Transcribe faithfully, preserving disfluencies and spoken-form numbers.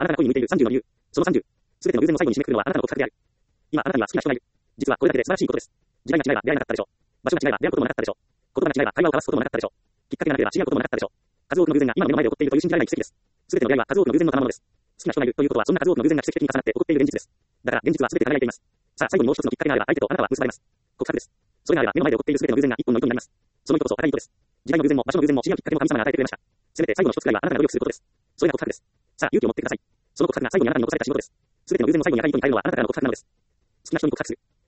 あなたが恋に向いているさんじゅうの理由。そのさんじゅう。すべての偶然の最後に締めくくるのはあなたの告白である。今、あなたには好きな人がいる。実はこれだけで素晴らしいことです。時代が違えば出会えなかったでしょう。場所が違えば出会うこともなかったでしょう。言葉が違えば会話を交わすこともなかったでしょう。きっかけがなければ知り合うこともなかったでしょう。数多くの偶然が今の目の前で起こっているという信じられない奇跡です。すべての出会いは数多くの偶然の賜物です。好きな人がいるということはそんな数多くの偶然が奇跡的に重なって起こっている現実です。だから現実はすべて輝いています。さあ最後にもう一つのきっかけがあれば相手とあなたは結ばれます。告白です。それがあれば目の前で起こっているすべての偶然が一本の糸になります。その糸こそ高い糸です。時代の偶然も場所の偶然も知り合うきっかけも神様が与えてくれました。せめて最後の一つくらいはあなたが努力することです。それが告白です。さあ勇気を持ってください。その告白が最後にあなたに残された仕事です。すべての偶然の最後に高い糸に変えるのはあなたからの告白なのです。好きな人に告白する。